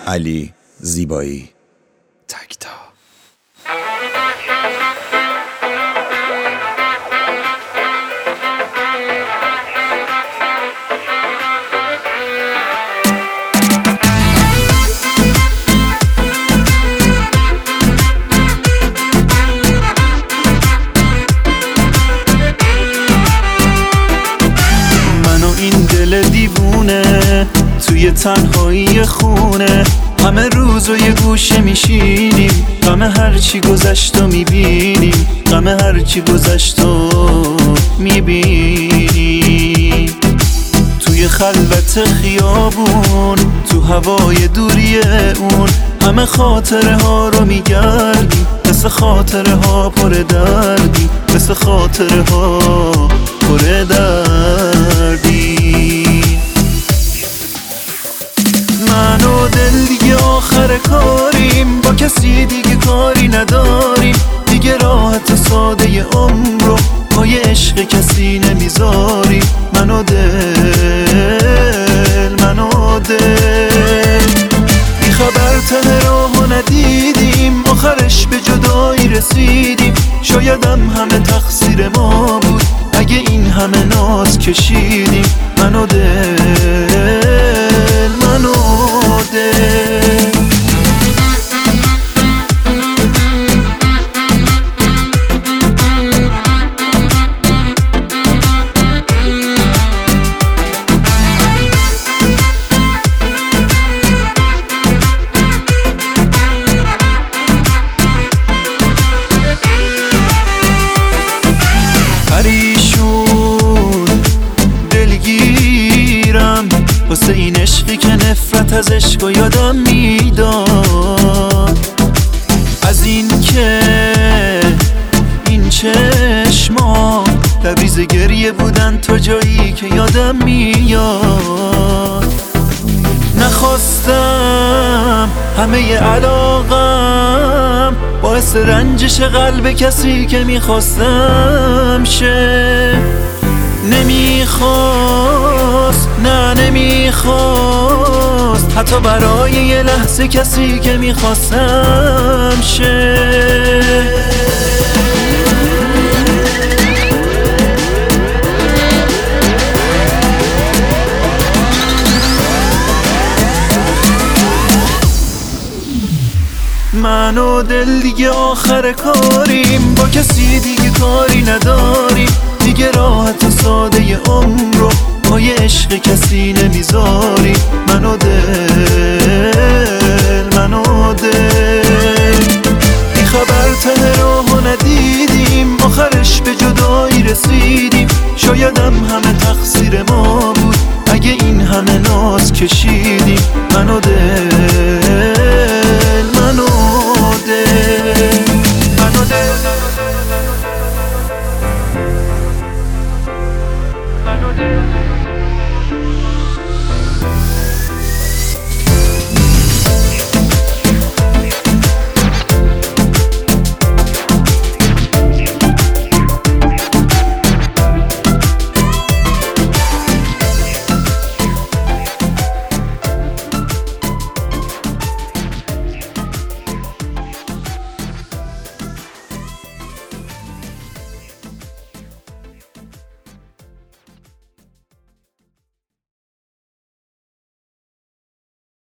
علی زیبایی تکتا. این دل دیوونه توی تنهایی خونه، همه روز و یه گوشه میشینیم، غم هرچی گذشت و میبینیم، غم هرچی گذشت و میبینیم. توی خلوت خیابون، تو هوای دوری اون، همه خاطره ها رو میگردیم، مثل خاطره ها پر دردیم، مثل خاطره ها پر دردیم. من و دل دیگه آخر کاریم، با کسی دیگه کاری نداریم، دیگه راحت ساده عمر رو پای عشق کسی نمیذاریم. من و دل بی خبر ته راهو ندیدیم، آخرش به جدایی رسیدیم، شایدم همه تقصیر ما بود اگه این همه ناز کشیدیم. من و دل پریشون دلگیرم واسه این عشقی که نفرت از عشق و یادم میداد، از این که این چشما لبریز گریه بودن تا جایی که یادم میاد. نخواستم همه علاقم باعث رنجش قلب کسی که میخواستم شه، نمیخواست، نه نمیخواست، حتی برای یه لحظه کسی که میخواستم شه. من و دل دیگه آخر کاریم، با کسی دیگه کاری نداریم، دیگه راحت و ساده عمر رو پای عشق کسی نمیذاریم. من و دل بی خبر ته راهو ندیدیم، آخرش به جدایی رسیدیم، شایدم همه تقصیر ما بود اگه این همه ناز کشیدیم. من و دل